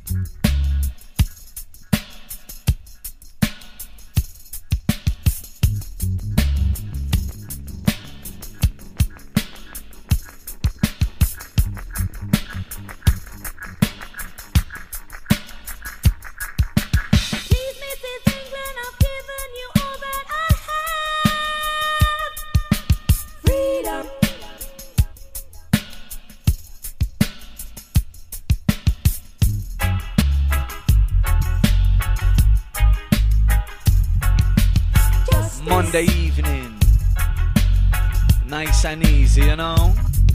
Monday evening, nice and easy, you know.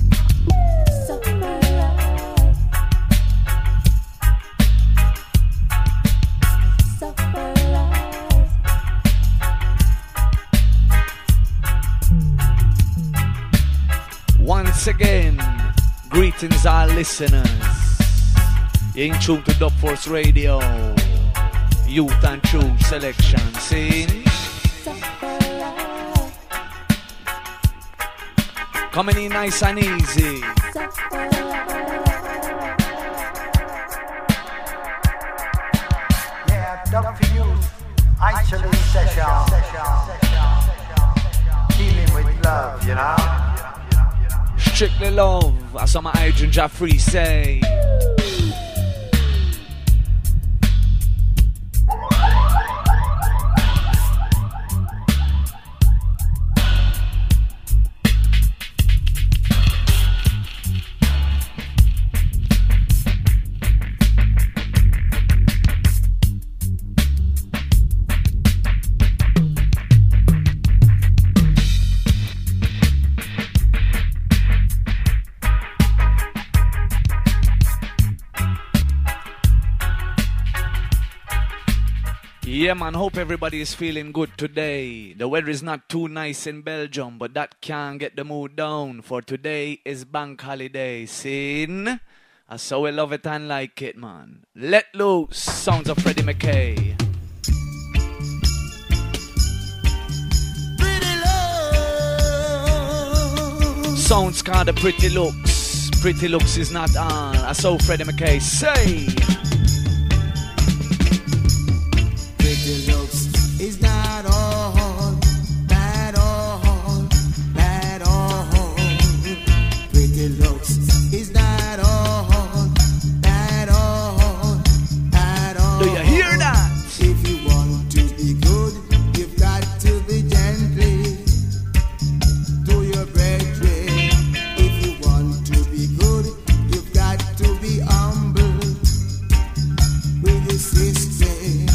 Once again, greetings our listeners. You're in tune to Dub Force Radio, Youth and True Selection scene. Coming in nice and easy. Yeah, Dub for Youth, actually session. Dealing with love, you know. Strictly love, as some Adrian Jaffrey say. Yeah, man, hope everybody is feeling good today. The weather is not too nice in Belgium, but that can't get the mood down, for today is bank holiday, sin. So we love it and like it, man. Let loose, sounds of Freddie McKay. Pretty love. Sounds called the Pretty Looks. Pretty Looks is not on. So Freddie McKay say. Pretty looks is not all, bad all, bad all. Pretty looks is not all, bad all, bad all. Do you hear that? If you want to be good, you've got to be gently to your brethren. If you want to be good, you've got to be humble with your sister.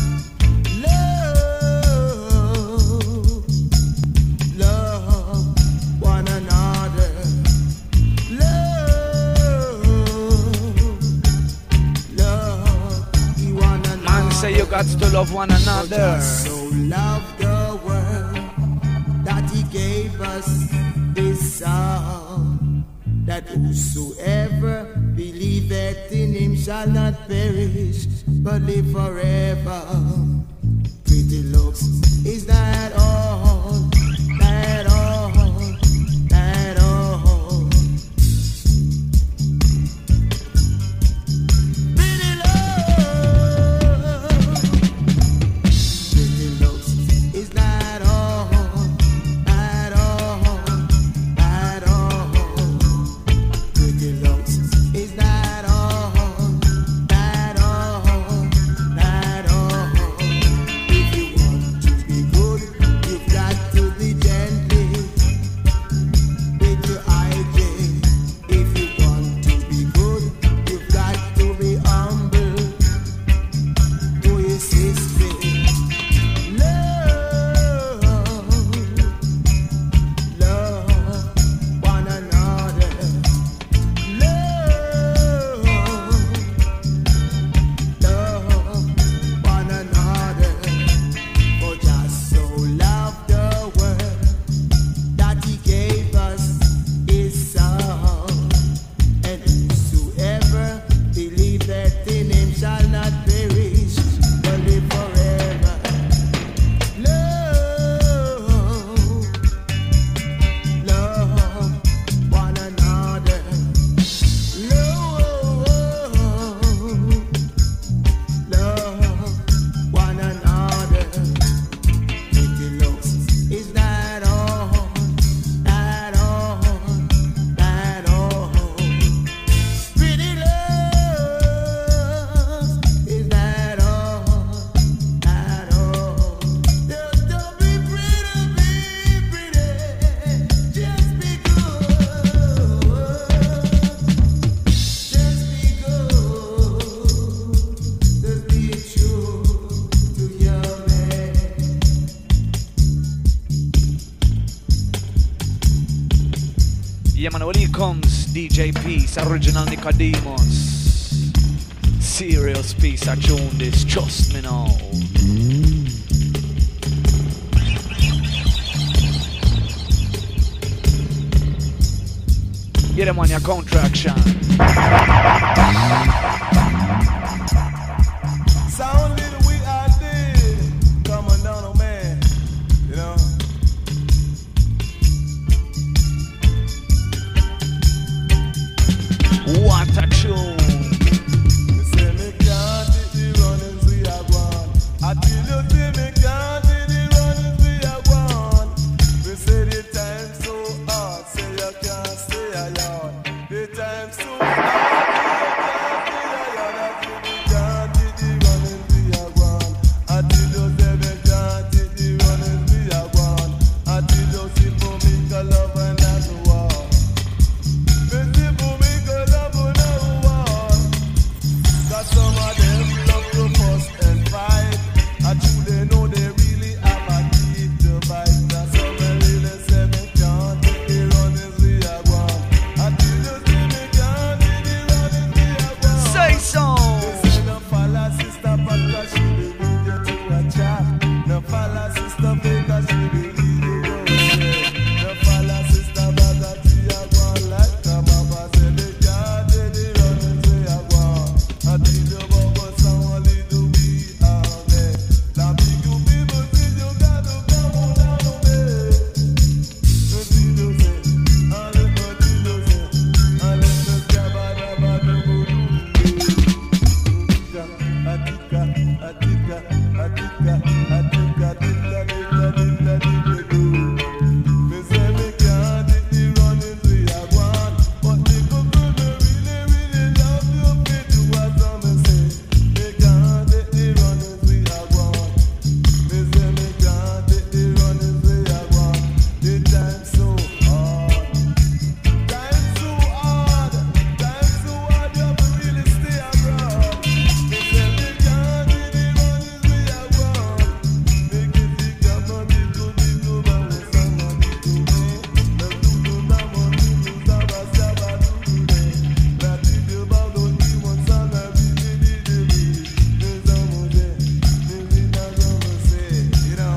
Say you got to love one another. So love the world that he gave us this song, that whosoever believeth in him shall not perish but live forever. Pretty looks is not all, not all, not all. You've Yeah, man, when he comes, DJ Peace, original Nicodemus. Serious piece of tune this, trust me now. Get them on your contraction. Sound little we I did. Come on down, oh man. You know. What a tune. They say me can't hit the runnings we are gone. I tell you, say me can't hit the runnings we are gone. They say the time so hard, say you can't stay a yard. The time so hard, say you can't stay a yard. I can't hit the runnings we are gone. I tell you, say me can't hit the runnings we are gone. I tell you, see for me, cause love and that's the war. Some of them love to fuss and fight. I truly know they really have a deep divide. That's some really say me can't take the runnings we are gone. I tell you see me can't take the runnings we are gone. Say so. They say no follow sister because she will lead you to a trap. No follow sister because she will lead you to a no follow sister because she are gone like a mama said they can't take the runnings we are gone. I tell you about what's on little we are there. Now big you people think you got to come on down to bed. Until you say, until you say, unless the scabba do Atika, Atika, Atika, Atika, Dilla, Dilla, Dilla, Dilla, do. Me say me can't hit the runnings we are gone, but the people really, really love you. Fit do what some say. Me can't hit the runnings we are gone. Me say me can't hit the runnings we are gone. The time so hard, time so hard, time so hard. You have to really stay abroad. Me say me can't hit the runnings we are gone. Me give the government to but we somebody to me. Me do na money to saba saba do today. La di de ba do ni mon sana bi di. Me zamu de, me na zamu say, you know.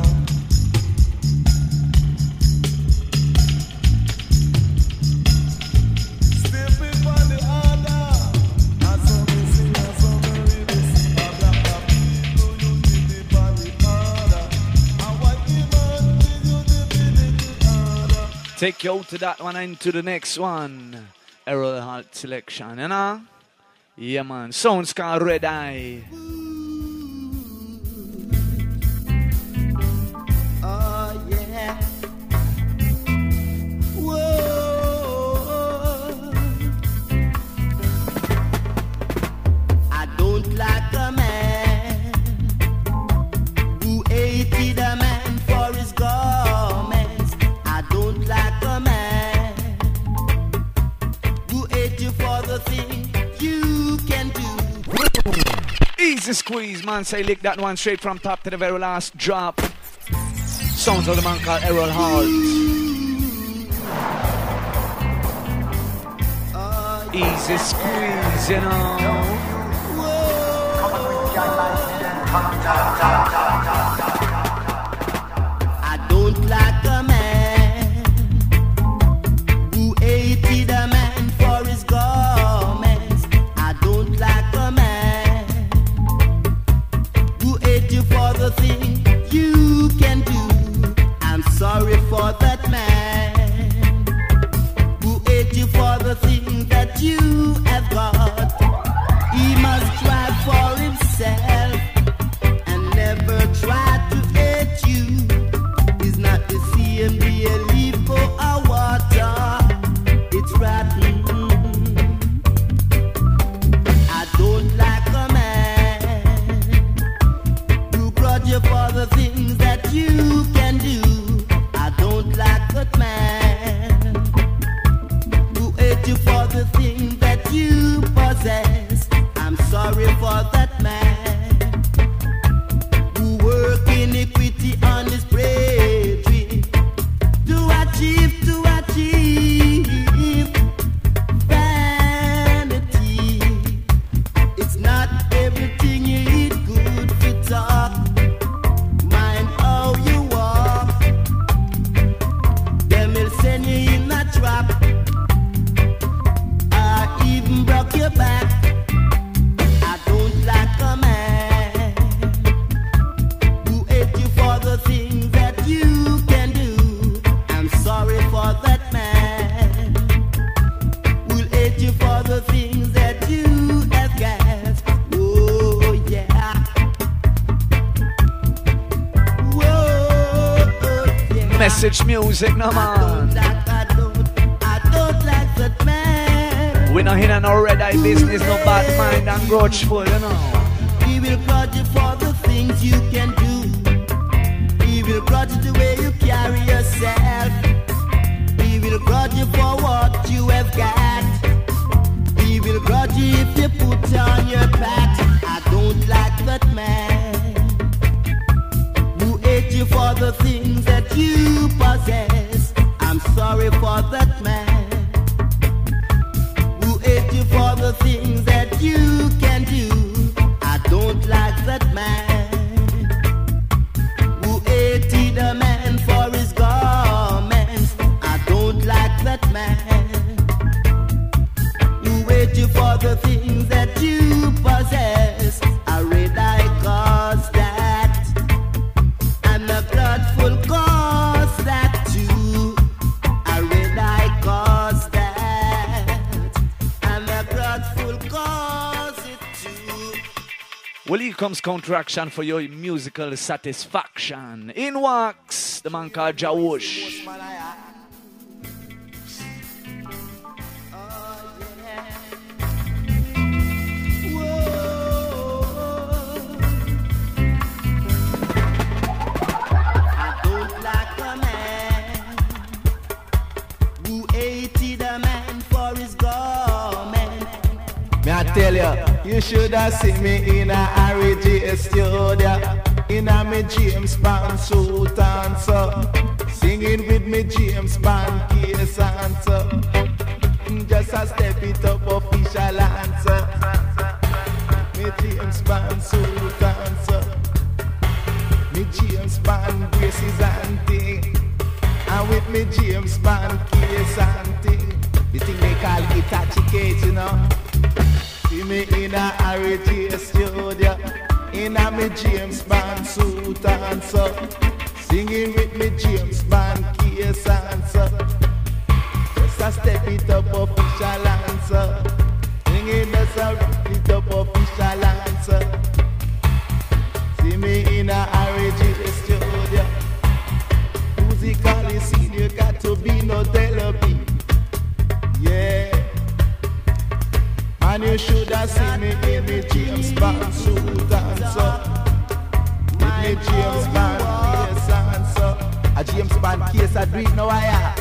Stepping on the order, I saw me sing, I saw me really see. A black people you keep on the order. I want you man, you the order. Take you out to that one and to the next one. Errol Hart selection, you know? Yeah, man. Sounds called Red Eye. Oh yeah. Whoa. I don't like a man who hated a man for his garments. I don't like a man who hate you for the thing you can do. Easy squeeze, man. Say lick that one straight from top to the very last drop. Sounds of the man called Errol Hart. Easy squeeze, you know. I don't like a man who hated a man for his garments. I don't like a man who hate you for the thing you can do. I'm sorry for that man who hate you for the thing that you have got. He must try for himself and never try to hate you. It's not the same real leaf for a water. It's rotten. I don't like a man who grudge you for the things that you can do. I don't like that man who hate you for the thing that you possess. I'm sorry for that man who work iniquity on his bravery to achieve talk, mind how you walk. Them will send you in a trap, or even broke your back. I don't like a man who hate you for the things that you can do. I'm sorry for that man who'll hate you for the things that you have got. Oh yeah. Whoa, yeah. Message music, no man. I don't like that man. We not in no red eye business, no bad mind and grudgeful, you know. He will grudge you for the things you can do. He will grudge you the way you carry yourself. He will grudge you for what you have got. He will grudge you if you put on your back. I don't like that man who hate you for the things that you possess. I'm sorry for that man who hate you for the things that you can do. I don't like that man who hated a man for his garments. I don't like that man who hate you for the things that you possess. I read I cause that, and the bloodful cause that too. I read I cause that, and the bloodful cause it too. Well, here comes counteraction for your musical satisfaction. In Wax, the man called Jawush. I don't like a man who hated a man for his garment. Me I tell you should have seen me in a RJ studio, in a me James Bond suit and so, singing with me James Bond case and so, just a step it up official answer. Me James Bond suit and so, me James Bond braces and thing, and with me James Bond case and thing, the thing they call Hitachi case, you know. See me in a RJ studio, in a me James Bond suit and so, singing with me James Bond case and so, just a step it up official answer, singing just a wrap it up official answer. See me in a RJ studio, musically seen you got to be no therapy, yeah. And you should have seen me in me James Bond suit and so, with me James Bond case and so, a James Bond case I do it now I am.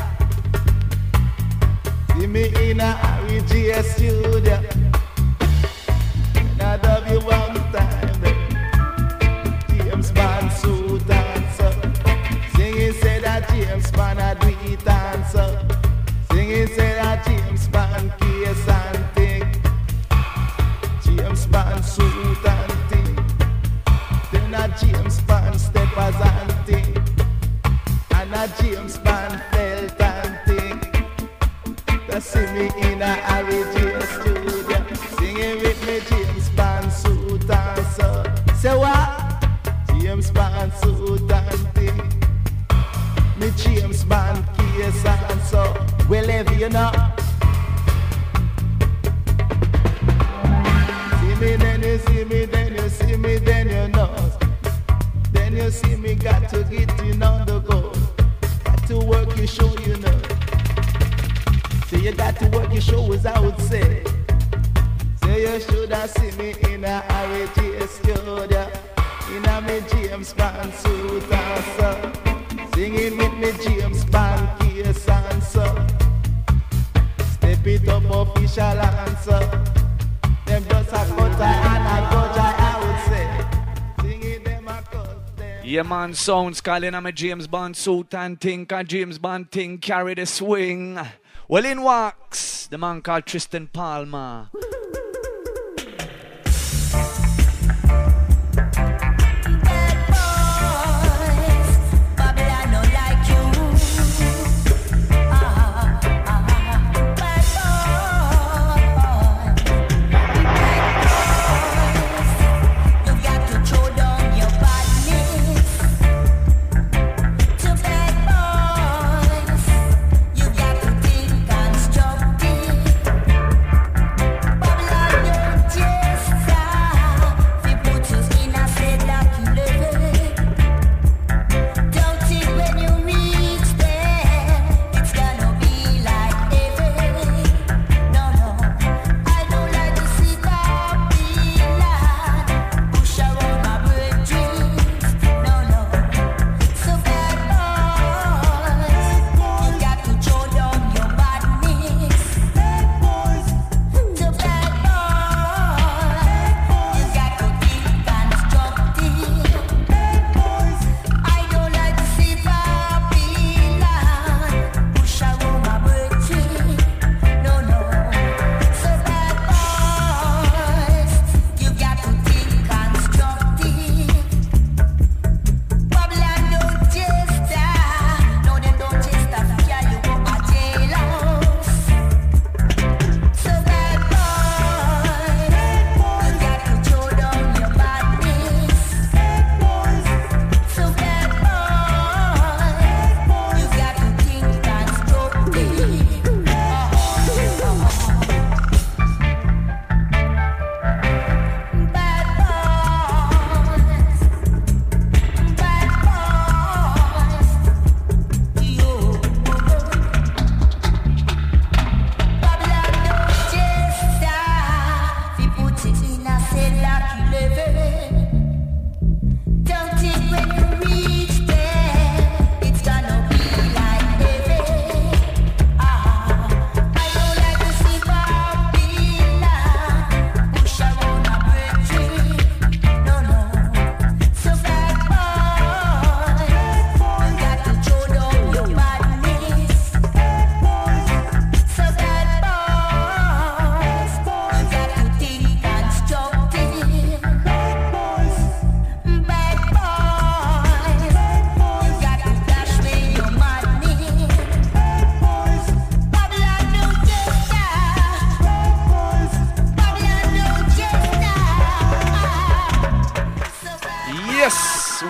See me in a RJ studio, and I love you one time, James Bond suit and so, singing say that James Bond I do it and so, singing say that James Bond case and thing. James Bond suit and thing, then a James Bond steppers and thing, and a James Bond belt and thing. Just see me in a RJ studio, singing with me James Bond suit and so. Say what? James Bond suit and thing, me James Bond case and so. Well, if you know. Then you see me, then you see me, then you know. Then you see me, got to get in on the go. Got to work your show, you know. So you got to work your show, as I would say. So you should have seen me in a RJ studio, in a me James Bond suit and so, singing with me James Bond case and so. Step it up official answer. Them just a cut and a cut I would say. Singing them a cut them. Yeah, man, sounds calling on my James Bond suit and think a James Bond thing carry the swing. Well, in Wax, the man called Tristan Palmer.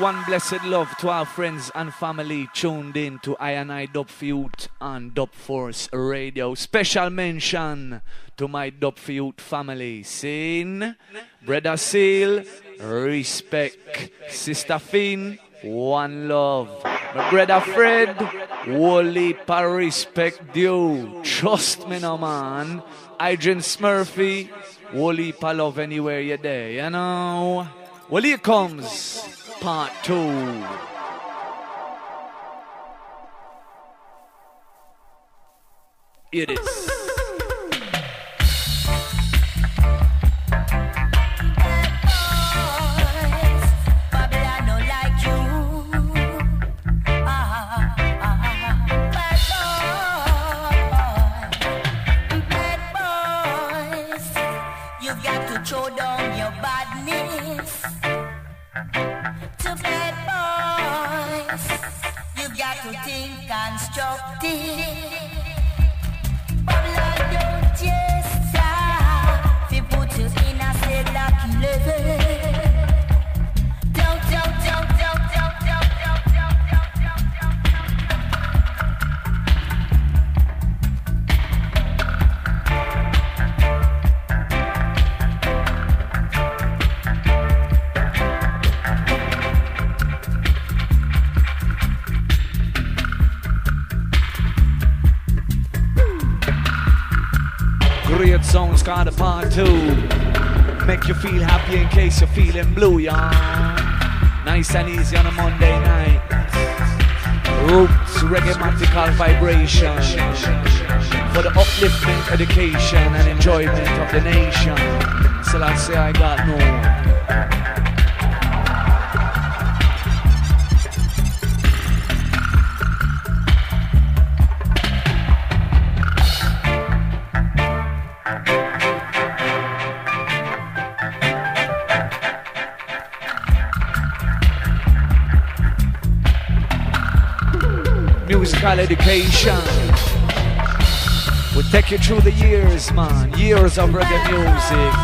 one blessed love to our friends and family tuned in to I Dub for Youth and Dub Force Radio. Special mention to my Dub for Youth family. Sin, Brother Seal, respect. Sister Finn, one love. My brother Fred, wholly pa respect due. Trust me no man. Adrian Smurfy, wholly pa love anywhere you're there, you know. Well, here comes part 2. It is. Throw down your badness to bad boys. You got to think constructive. Babylon don't just stop. They put you in a cell like 11. Don't. Great songs called a part 2. Make you feel happy in case you're feeling blue, y'all. Nice and easy on a Monday night. Roots, reggae-matical vibration. For the upliftment, education and enjoyment of the nation. So I say I got no. Musical education will take you through the years, man. Years of reggae music.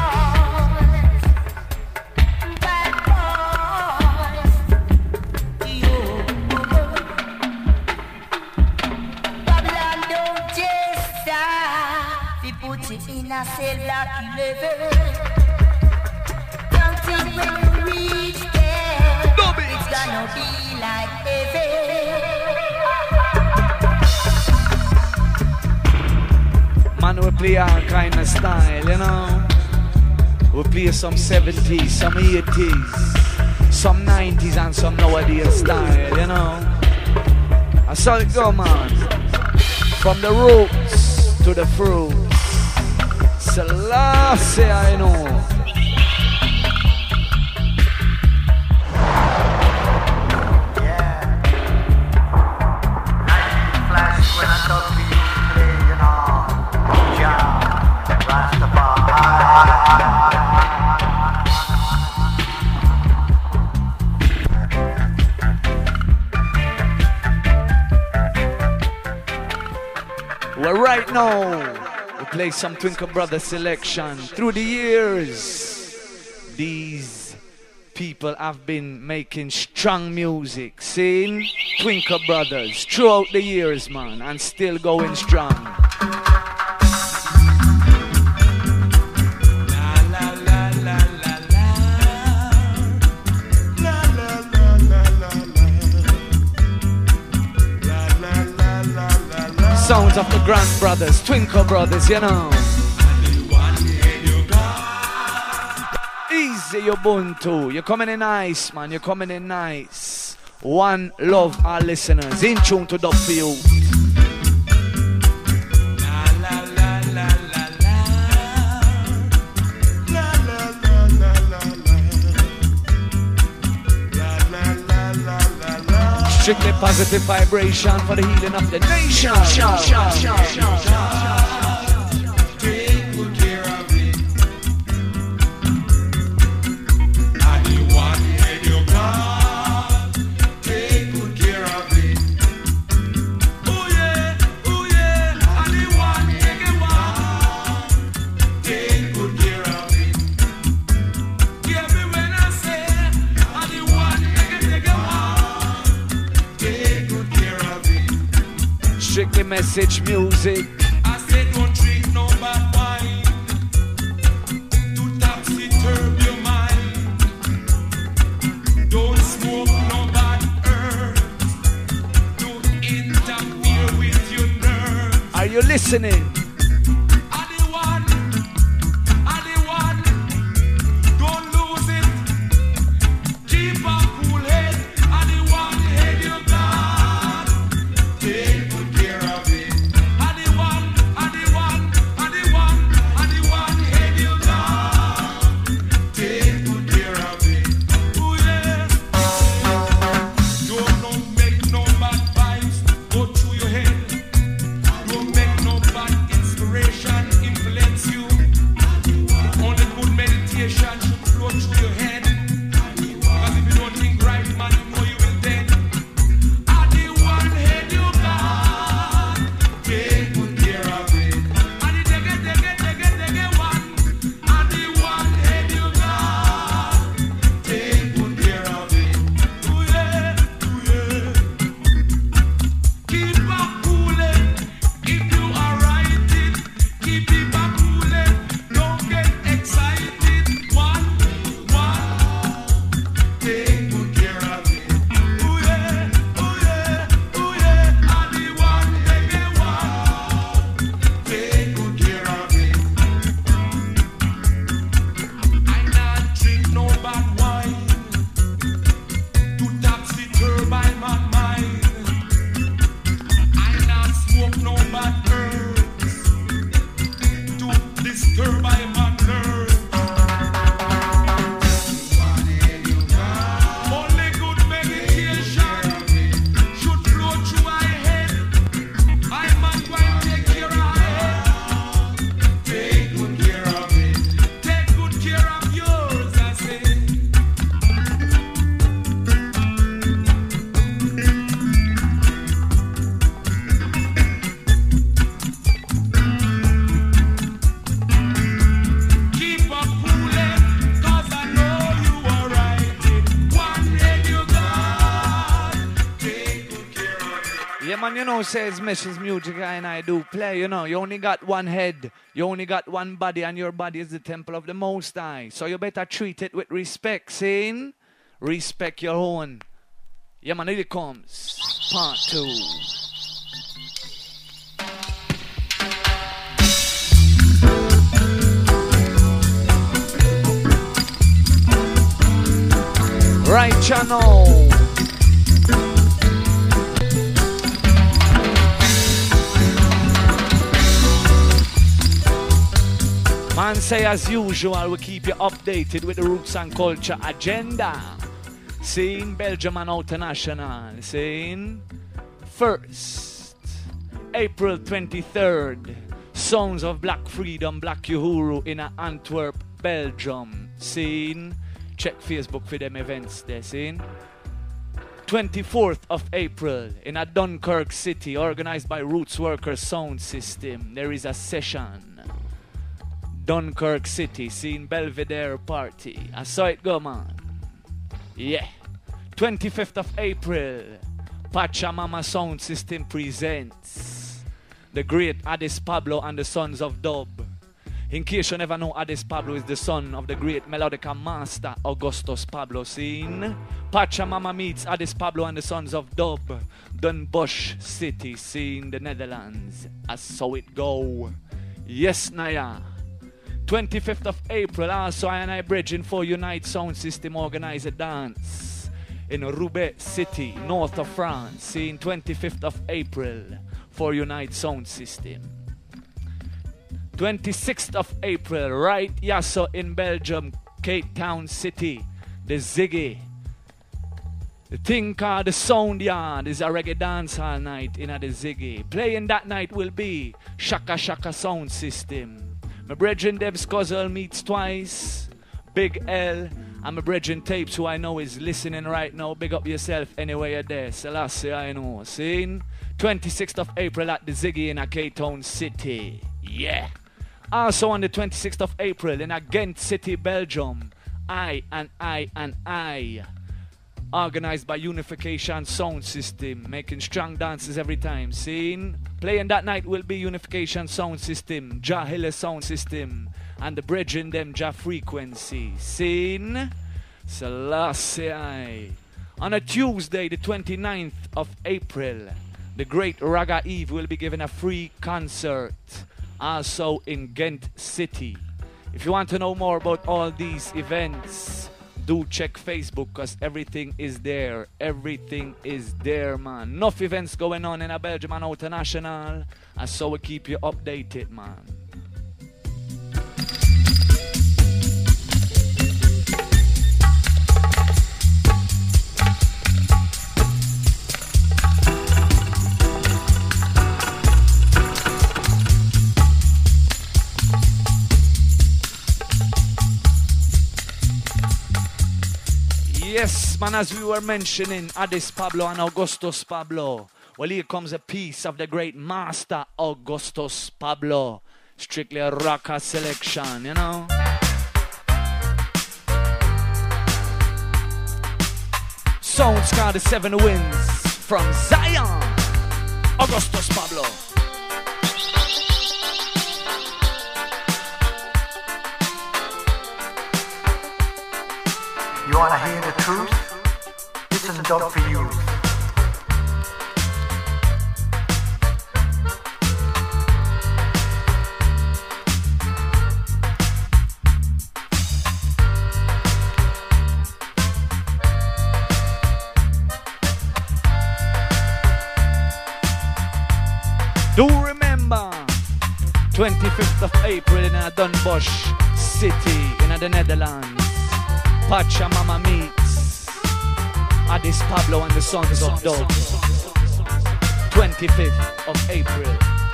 Babylon don't just stop. We put it in a cell like 11. Don't think when we reach there, it's gonna be like heaven. Man, we play all kind of style, you know. We play some 70s, some 80s, some 90s and some nowadays style, you know. I saw it go, man. From the roots to the fruits. Selassie, I know. Well, right now, we play some Twinkle Brothers selection. Through the years, these people have been making strong music. Seeing Twinkle Brothers throughout the years, man, and still going strong. Sounds of the Grand Brothers, Twinkle Brothers, you know. Easy, Ubuntu. You're coming in nice, man. You're coming in nice. One love, our listeners. In tune to Dub for You. Strictly positive vibration for the healing of the nation. Take good care of it. I do want to hear your God. Take good care of it. Oh yeah, I do want to hear your God. Take good care of it. Hear me when I say I do want to hear your God. message music. I said don't drink no bad wine to topsy-turvy your mind. Don't smoke no bad herbs to interfere with your nerves. Are you listening? Says Mrs. Music and I do play, you know, you only got one head, you only got one body, and your body is the temple of the Most High, so you better treat it with respect, saying, respect your own. Yeah man, here it comes, part 2. Right channel. Man say as usual, we keep you updated with the roots and culture agenda. Seeing Belgium and International. Seeing first, April 23rd, Sounds of Black Freedom, Black Uhuru in Antwerp, Belgium. Seeing, check Facebook for them events there. Seeing 24th of April in a Dunkirk City, organized by Roots Workers Sound System. There is a session. Dunkirk City, seeing Belvedere Party. I saw it go, man. Yeah. 25th of April, Pachamama Sound System presents the great Addis Pablo and the Sons of Dub. In case you never know, Addis Pablo is the son of the great melodica master Augustus Pablo. Seen Pachamama meets Addis Pablo and the Sons of Dub, Den Bosch City, seen the Netherlands. I saw it go. Yes, Naya. 25th of April, also I and I bridging for Unite Sound System organize a dance in Roubaix City, north of France, seeing 25th of April for Unite Sound System. 26th of April, right Yasso in Belgium, Cape Town City, the Ziggy. The thing called the Sound Yard is a reggae dancehall night in the Ziggy. Playing that night will be Shaka Shaka Sound System. My brethren Debs Cuzzle meets twice, Big L, and my brethren Tapes, who I know is listening right now. Big up yourself anywhere you're there. Selassie, I know. Seeing 26th of April at the Ziggy in a K-Town City. Yeah. Also on the 26th of April in a Ghent City, Belgium. I. Organized by Unification Sound System, making strong dances every time. Seeing Playing that night will be Unification Sound System, Jah Hiller Sound System, and the bridging them Jah Frequency. Seen? Selassie. On a Tuesday, the 29th of April, the Great Raga Eve will be giving a free concert, also in Ghent City. If you want to know more about all these events, do check Facebook, because everything is there. Everything is there, man. Enough events going on in a Belgium and international, and so we keep you updated, man. Yes, man, as we were mentioning, Addis Pablo and Augustus Pablo. Well, here comes a piece of the great master Augustus Pablo. Strictly a rocker selection, you know. Sounds called the Seven Winds from Zion. Augustus Pablo. You wanna hear the truth? This is done for you. Do remember 25th of April in Den Bosch City in the Netherlands. Pachamama meets Addis Pablo and the Sons of Dogs. 25th of April.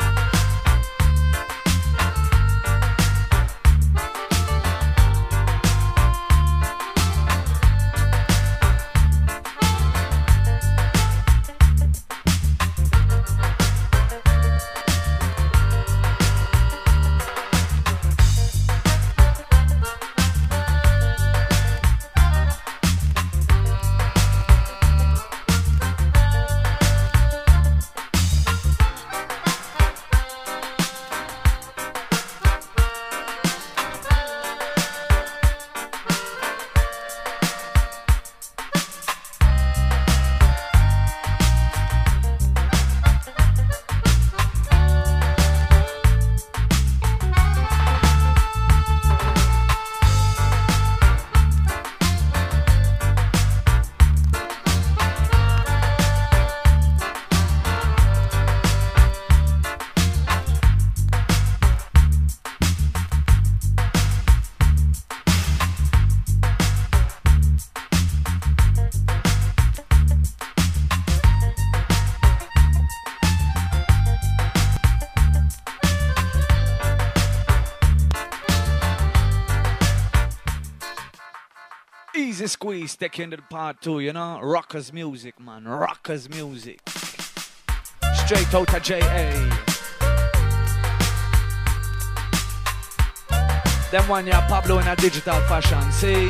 Easy squeeze, take into the part two, you know? Rockers music, man. Rockers music. Straight out of J.A. Them one, yeah, Pablo in a digital fashion, see?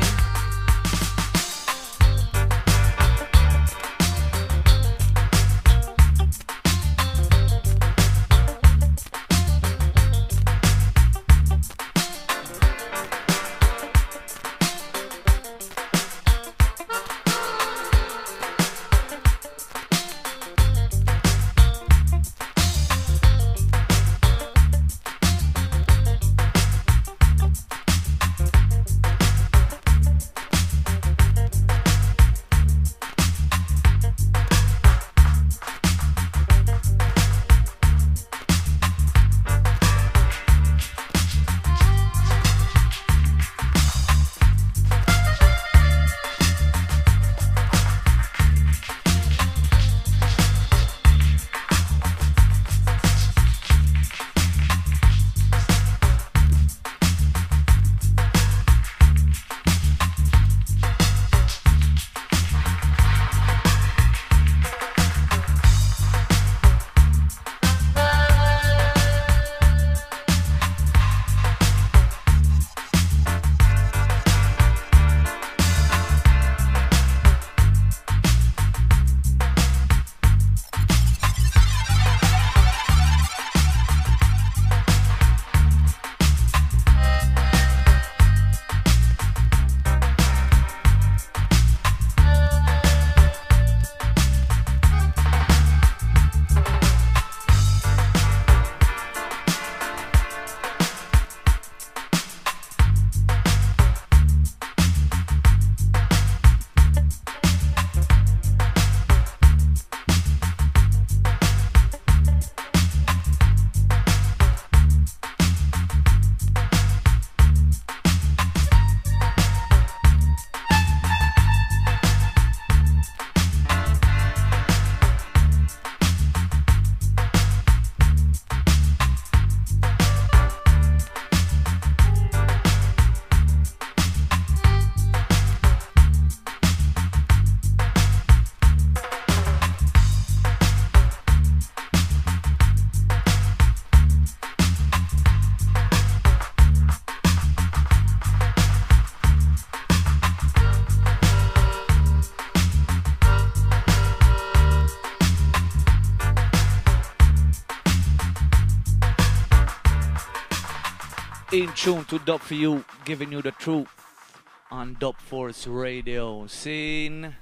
In tune to Dub for You, giving you the truth on Dub Force Radio. Scene.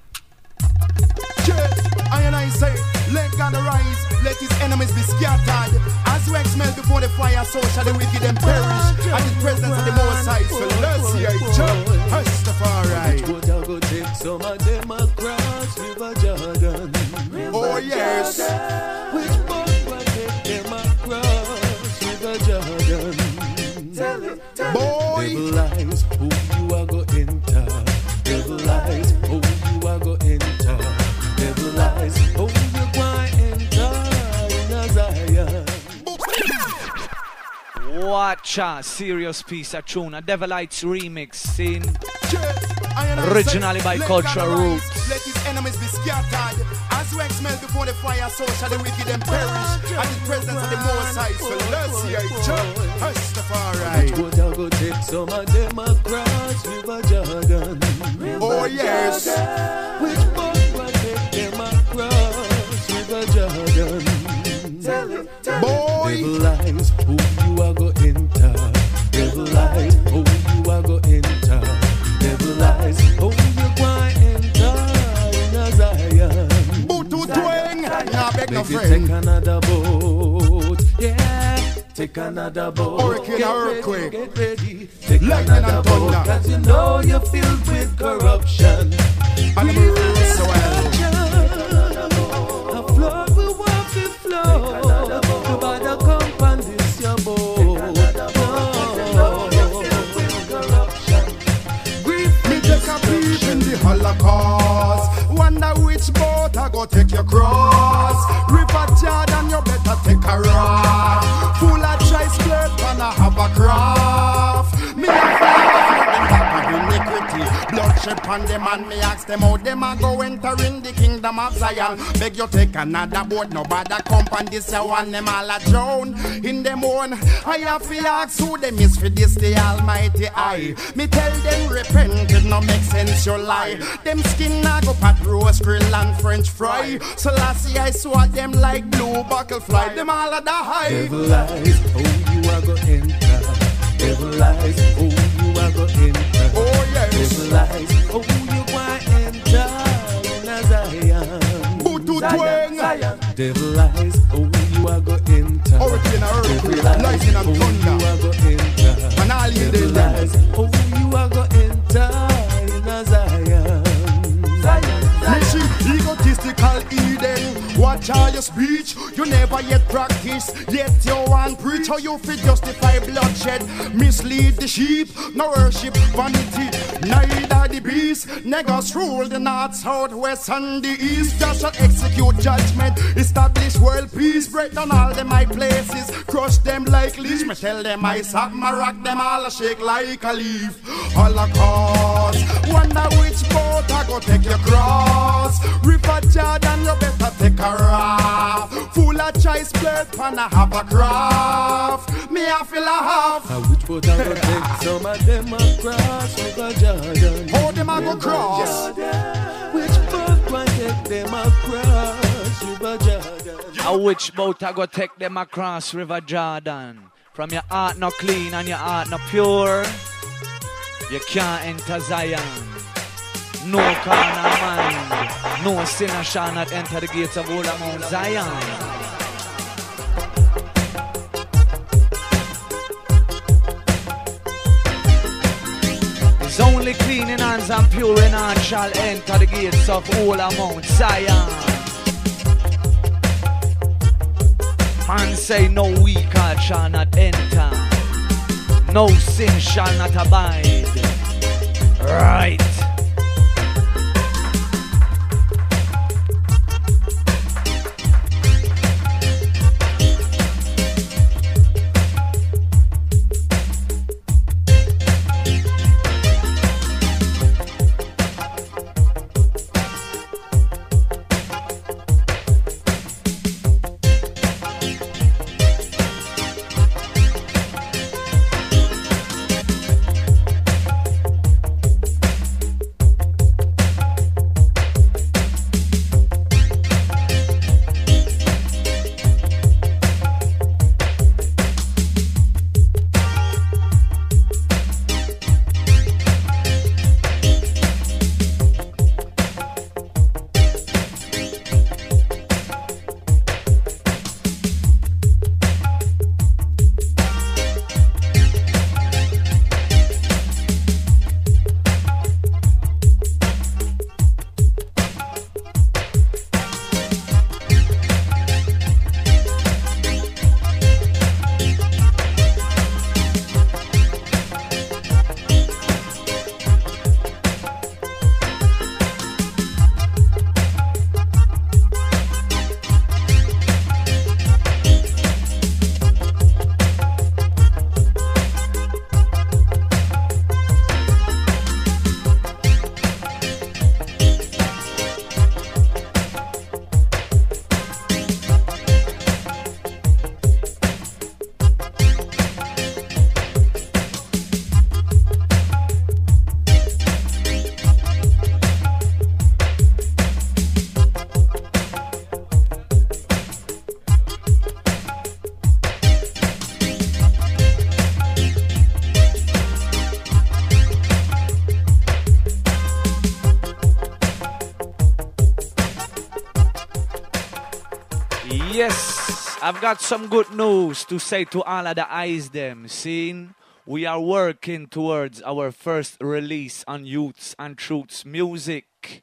I say, let God arise, let his enemies be scattered. As wax smell before the fire, so shall the wicked and perish. At the presence of the Most High, so let's see it. Rastafari. Which boat I go take some of them across River Jordan? Oh yes. Which boat I take them across River Jordan? Boy. Devil eyes, who you are go enter? Devil eyes, who you are go enter? Devil eyes, who you go enter in a Zion? Watch a serious piece of tune, a Devilites remix scene. Originally by Cultural Roots. Let his enemies be scattered. As wax smell before the fire, so shall the wicked and perish. At the presence of the Most High, so let's see it. Rastafari. Which boat I go take some of them across River Jordan? Oh yes. Which boat I take them across River Jordan? Boy. Devil eyes, who you are go enter? Devil eyes, who you are go enter? Devil eyes, who you go enter in a Zion? Butu twang. Nah, beg no Maybe friend. take another boat, yeah. Take another boat. Hurricane Get or ready, earthquake. Get ready. Take Lightning another and boat, thunder. 'cause you know you're filled with corruption. And the roots so well. A flood will want to flow. Nobody come and this your boat. Me take a peep in the Holocaust. Wonder which boat I go take your cross. River Jordan, you better take a raft. Full of dry skirt and I have a craft. Me a iniquity. Bloodshed on them and me ask them how them a go enter in the kingdom of Zion. Beg you take another boat, nobody come on this one. Them all a drown in them own. I have to ask who them is for this the Almighty I. Me tell them repent, it no make sense you lie. Them skin na go pat roast grill and French fry. So last year I swat them like blue buckle fly. Them all a die. Devil eyes, who you are go enter? Devil eyes, who you are go enter? Oh yes. Devil eyes, who you go enter in a Zion? Butu twang. Devil eyes, who you are go enter? Hurricane or earthquake, Devil eyes, lightning and who you thunder. are go enter? And all you Devil did eyes, who you are go enter in a Zion? Mission egotistical Eden. Watch all your speech, you never yet practice. Yet you want preach how you fit justify bloodshed. Mislead the sheep, no worship vanity. Neither the beast, negus rule the north, south, west and the east. Just shall execute judgment, establish world peace. Break down all them high places, crush them like leash. Me tell them I sack my rock, them all a shake like a leaf. Holocaust, wonder which boat I go take your cross. River Jordan, you better take a raft. Full of choice blood, pan I have a craft. Me I feel a half. Which boat I go take some of them across River Jordan? How them I go cross? Which boat I take them across River Jordan? A which boat I go take them across River Jordan? From your heart not clean and your heart not pure, you can't enter Zion. No carnal mind, no sinner shall not enter the gates of Old Mount Zion. It's only clean in hands and pure in heart shall enter the gates of Old Mount Zion. Man say no weak heart shall not enter, no sin shall not abide. Right. Yes, I've got some good news to say to all of the eyes them. Seen, we are working towards our first release on Youths and Truths music.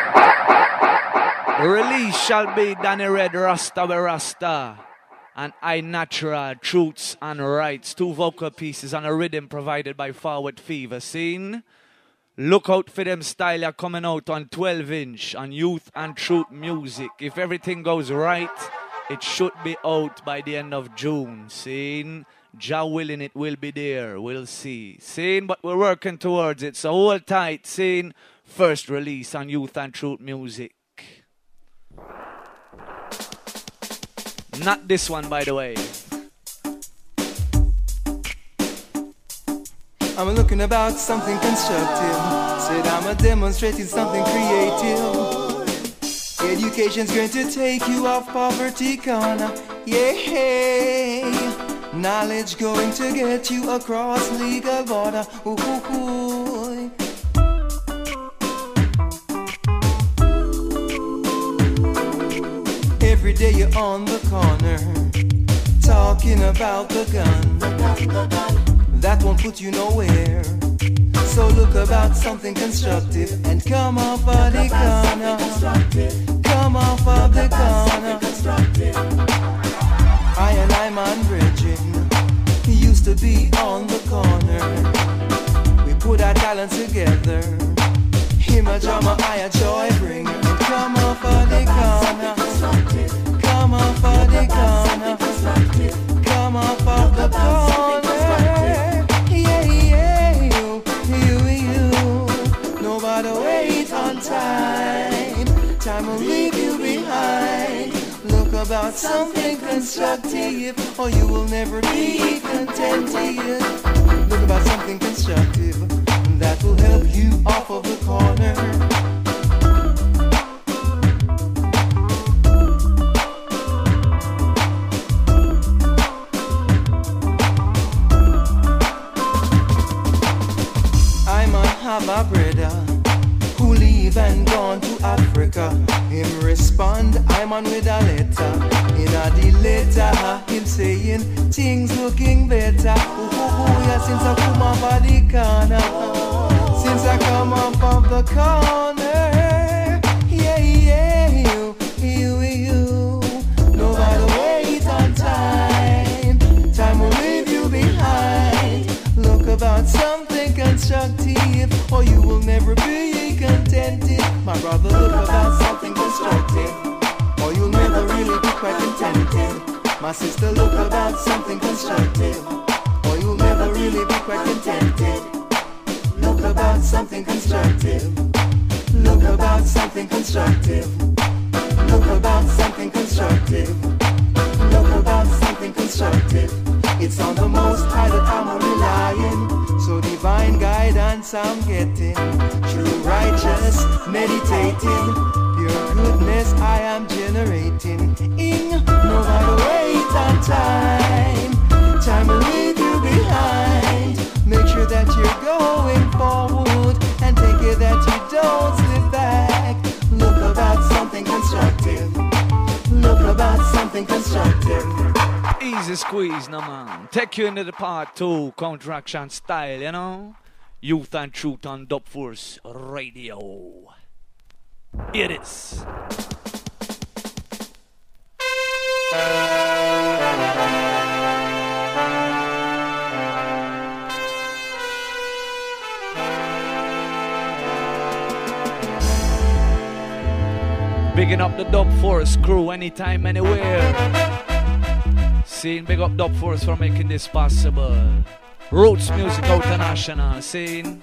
The release shall be Danny Red Rasta we Rasta and I Natural Truths and Rights, 2 vocal pieces and a rhythm provided by Forward Fever. Seen, look out for them style are coming out on 12-inch on Youth and Truth music. If everything goes right, it should be out by the end of June. Seen, Jah willing, it will be there. We'll see. Seen, but we're working towards it. So hold tight. Seen, first release on Youth and Truth music. Not this one, by the way. I'm looking about something constructive. Said I'm demonstrating something creative. Education's going to take you off poverty corner. Yeah. Knowledge going to get you across legal border. Ooh, ooh, ooh. Every day you're on the corner, talking about the gun. That won't put you nowhere. So look about something constructive and come off of the corner. Come off of the corner. I and I man bridging used to be on the corner. We put our talents together. Him a drummer, I a joy bringer. Come off of the corner. Come off of the corner. Come off of the corner. Yeah, you. Nobody wait on time. Time will leave you behind. Look about something constructive, or you will never be contented. Look about something constructive that will help you off of the corner. Have a brother who leave and gone to Africa. Him respond, I'm on with a letter. In a the letter, him saying things looking better. Yeah, since I come off of the corner, since I come off of the corner, yeah, you. Nobody wait on time. Time will leave you behind. Look about something constructive, or you will never be contented. My brother, look about something constructive, or you'll never really be quite contented. My sister, look about something constructive, or you'll never really be quite contented. Look about something constructive. Look about something constructive. Look about something constructive. Look about something constructive. It's on the Most High that I'm relying. So divine guidance I'm getting. True righteous meditating. Pure goodness I am generating. No matter wait on time. Time will leave you behind. Make sure that you're going forward and take care that you don't slip back. Look about something constructive. Look about something constructive. Easy squeeze, no man. Take you into the part 2, counteraction style, you know. Youth and Truth on Dub Force Radio. Here it is. Bigging up the Dub Force crew anytime, anywhere. Scene, big up Dub Force for making this possible. Roots Music International, scene.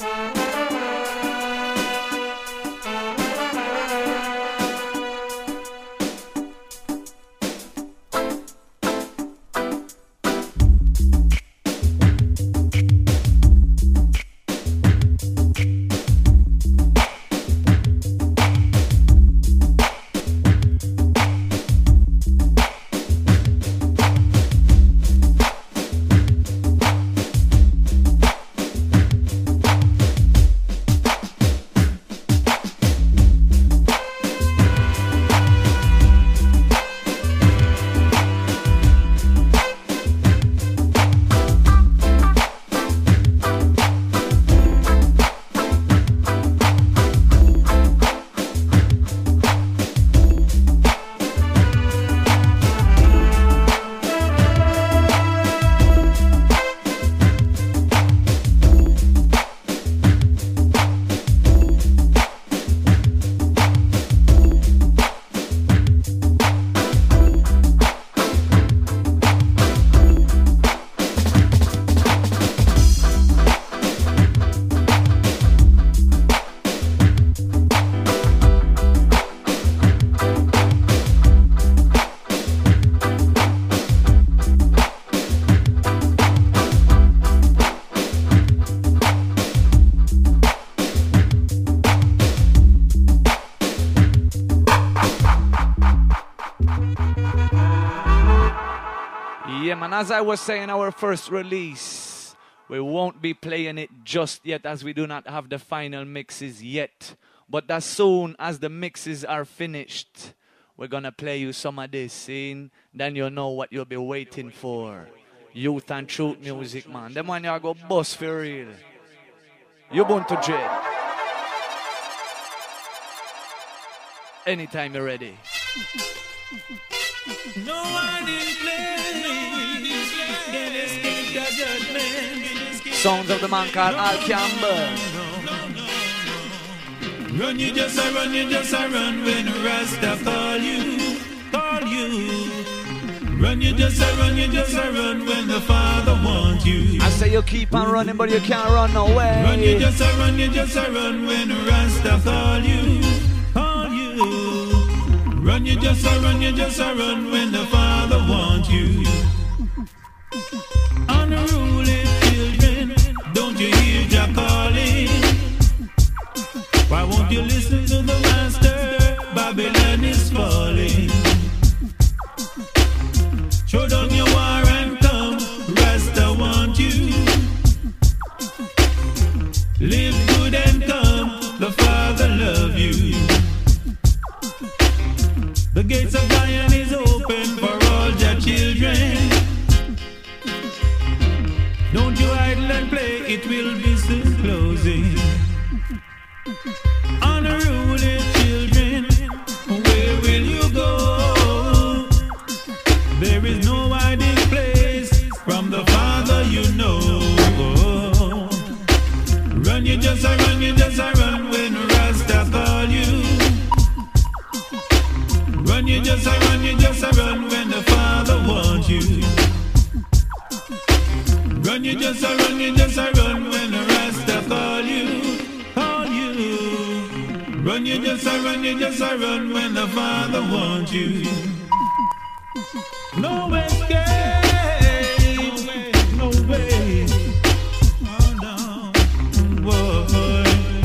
man, as I was saying, our first release, we won't be playing it just yet as we do not have the final mixes yet. But as soon as the mixes are finished, we're gonna play you some of this, see? Then you'll know what you'll be waiting for. Youth and truth music, man. Them one y'all go bust for real. You born to dread. Anytime you're ready. No one in place can escape the judgment. Sounds of the man called Al Campbell. Run, you just a run, you just a run when Rasta call you, call you. Run, you just a run, you just a run when the Father wants you. I say you keep on running, but you can't run away. Run, you just a run, you just a run when Rasta call you, call you. Run, you just a run, you just a run when the Father wants you. Unruly children, don't you hear Jah calling? Why won't you listen to the Master? Babylon is falling. Show down your war and come, Rasta want you. Live good and come, the Father love you. The gates of Zion is open for all your children. Don't you idle and play, it will be soon closing. Unruly children, where will you go? There is no hiding place from the Father, you know. Run, you just a run, you just a run when Rasta call you. Run, you just a run, you just a run when the Father wants you. Run, you just a run, you just a run when the Rasta call you, call you. Run, you just a run, you just a run when the Father wants you. No escape, no way. Oh no, boy.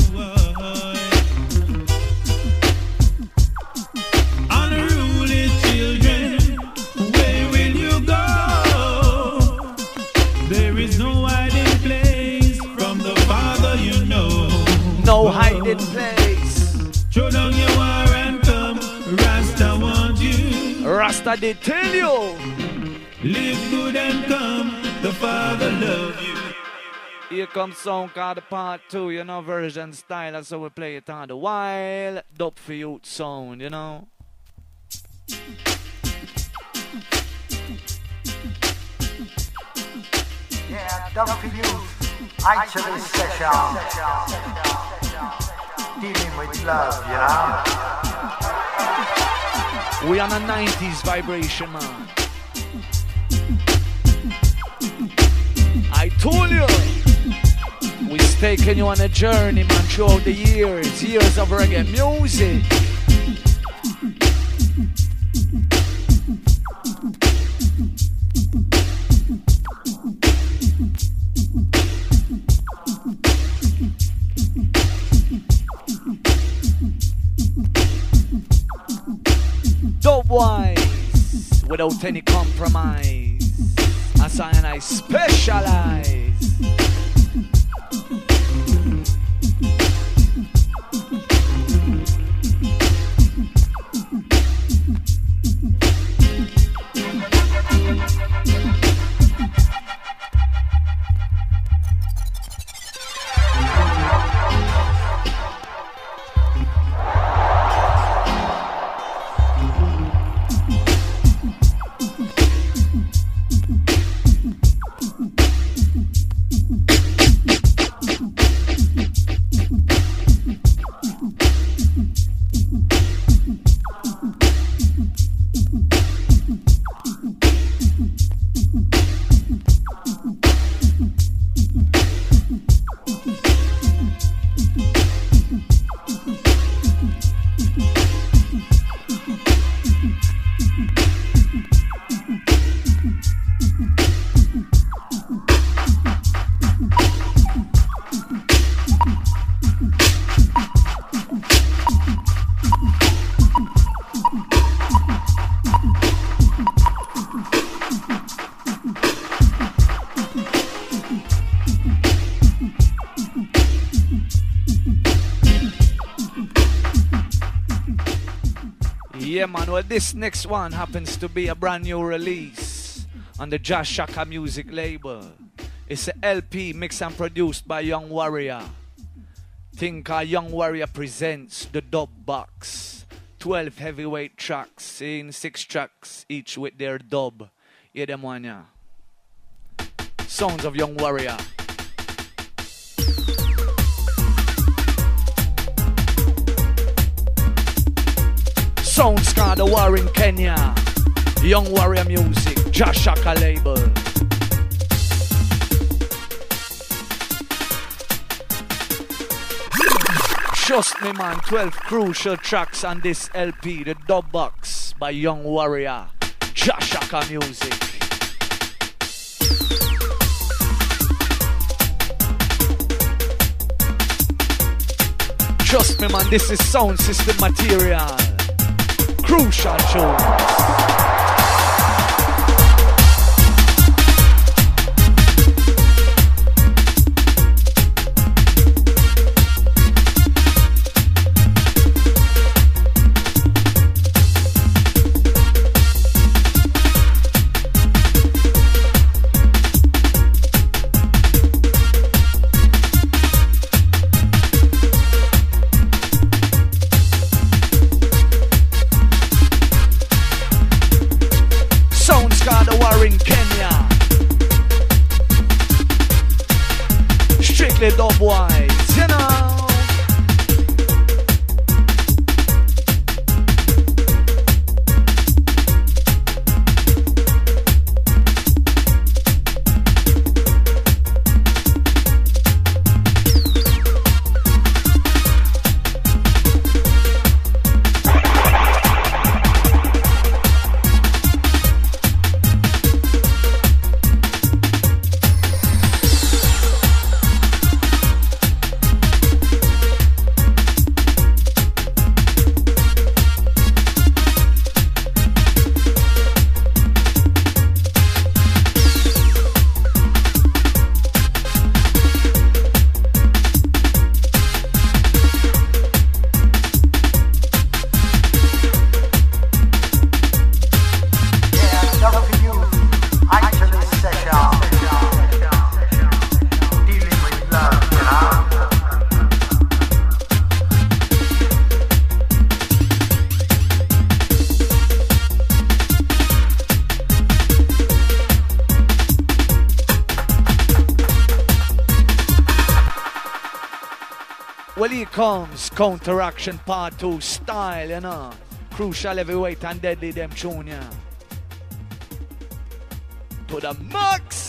Unruly children, where will you go? There is no hiding place from the Father, you know. No hiding place. Throw down your war and come, Rasta want you. Rasta did tell you. Live good and come, the Father love you. Here comes song called the part 2, you know, version style. That's how we play it on the wild dub for youth sound, you know. Yeah, dub for you. Actually session. Dealing with love, you know. We on a 90s vibration, man. I told you. We's taking you on a journey, man, throughout the years of reggae music. Dope wise, without any compromise. As I specialize. Yeah, man. Well, this next one happens to be a brand new release on the Jah Shaka music label. It's a LP mixed and produced by Young Warrior. Think Young Warrior presents the Dub Box. 12 heavyweight tracks in 6 tracks each with their dub. Yeah, them one, yeah. Sounds of Young Warrior. Sounds called the War in Kenya. Young Warrior music, Jah Shaka label. Trust me, man, 12 crucial tracks on this LP, the Dub Box by Young Warrior, Jah Shaka music. Trust me, man, this is sound system material. Crucial tunes. Dubwise, you know. Well, here comes Counteraction Part 2 style, you know. Crucial heavyweight and deadly them tune, yeah. To the max!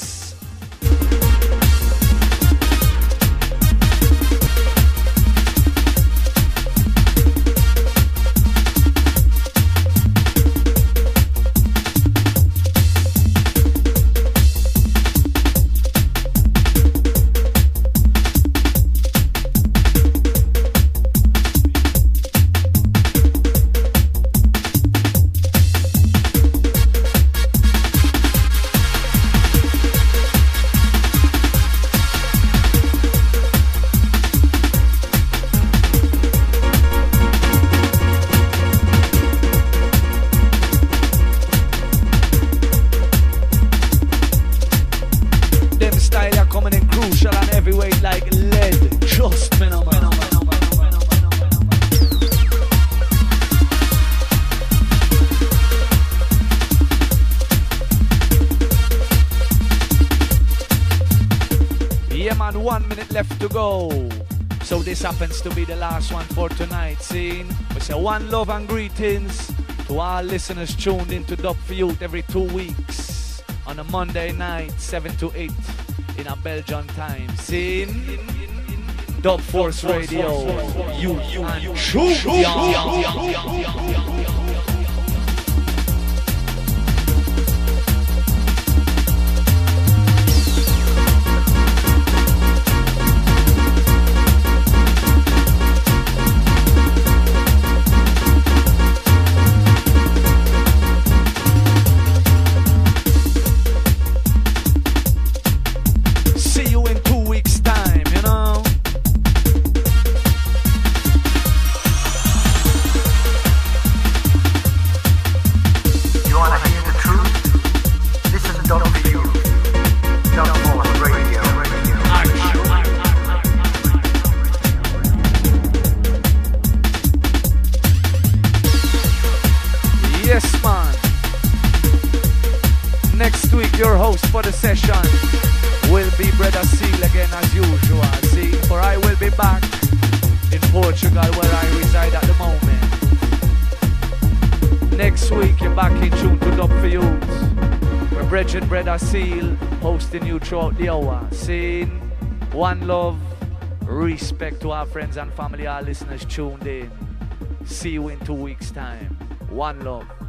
Left to go. So this happens to be the last one for tonight. Scene. We say one love and greetings to all listeners tuned into Dub for Youth every 2 weeks on a Monday night, 7 to 8 in a Belgian time. Scene. Dub Force Radio. You and true. Your host for the session will be Brother Seal again as usual. See, for I will be back in Portugal where I reside at the moment. Next week you're back in tune to Dub for Youths. My brethren, Brother Seal, hosting you throughout the hour. Saying one love, respect to our friends and family, our listeners tuned in. See you in 2 weeks' time. One love.